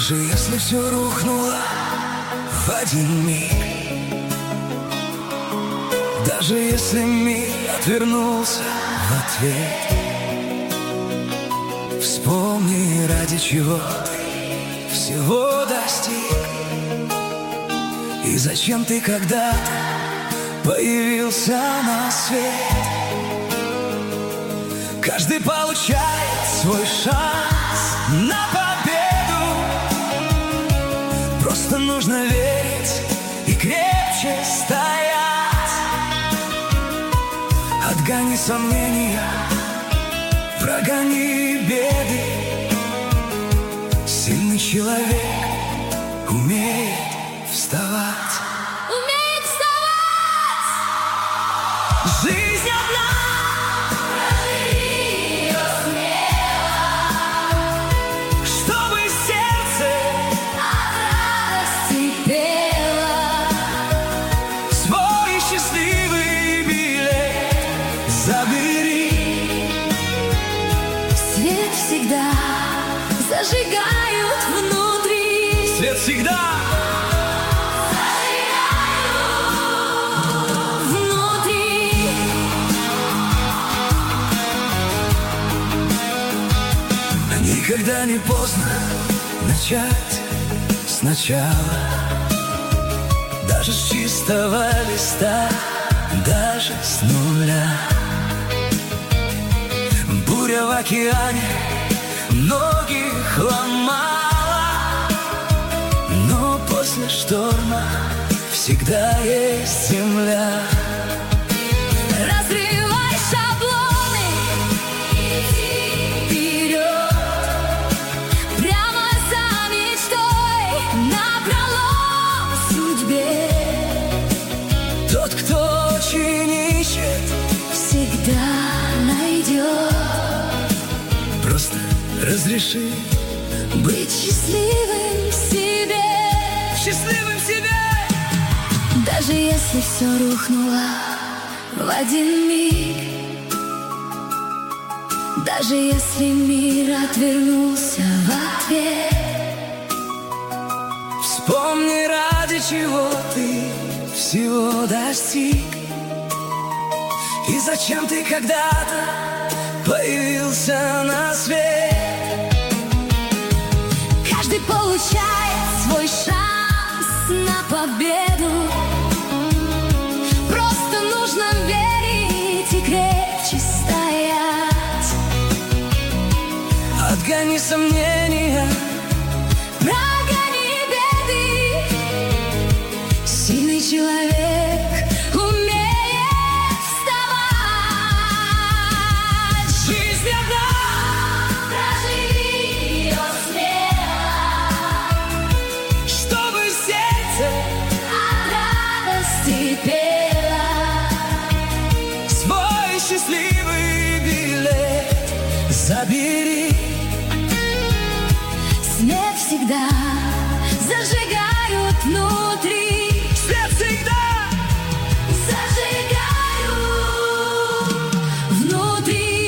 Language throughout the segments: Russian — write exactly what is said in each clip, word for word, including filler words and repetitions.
Даже если все рухнуло в один миг, даже если мир отвернулся в ответ, вспомни, ради чего ты всего достиг, и зачем ты когда-то появился на свет. Каждый получает свой шанс на победу, просто нужно верить и крепче стоять. Отгони сомнения, прогони беды. Сильный человек умеет вставать. Умеет вставать. Жизнь одна, проживи ее смело, чтобы сердце от радости пело. свой счастливый билет забери. Свет всегда зажигают внутри. Свет всегда Внутри. никогда не поздно начать сначала, даже с чистого листа, даже с нуля. Буря в океане многих ломала, но после шторма всегда есть земля. Разрывай шаблоны, иди вперед, прямо за мечтой, напролом судьбе. Тот, кто очень ищет, Всегда найдет. просто разреши Быть счастливым в себе. счастливым себе. Даже если все рухнуло в один миг, даже если мир отвернулся в ответ, Вспомни, ради чего ты всего достиг, и зачем ты когда-то появился на свет. каждый получает свой шанс на победу. Просто нужно верить и крепче стоять. Отгони сомнения, Прогони беды. Сильный человек умеет вставать. жизнь одна, Проживи ее смело, чтобы сердце от радости пело. свой счастливый билет забери. Свет всегда зажигают внутри. Свет всегда Зажигают внутри.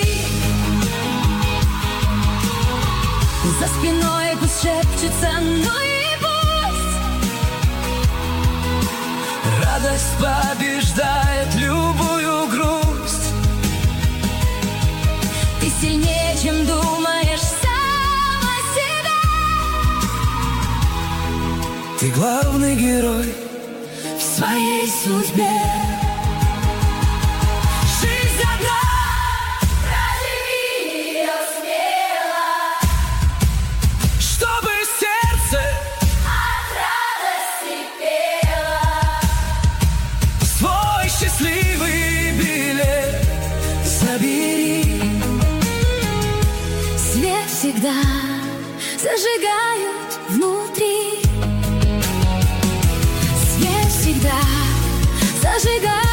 За спиной пусть шепчется, ну и пусть. радость побеждает любую грусть. Ты сильнее, чем думаешь сам о себе. Ты главный герой В своей судьбе. жизнь одна, Проживи ее смело, чтобы сердце от радости пело. свой счастливый билет забери. Свет всегда зажигают внутри. Свет всегда зажигают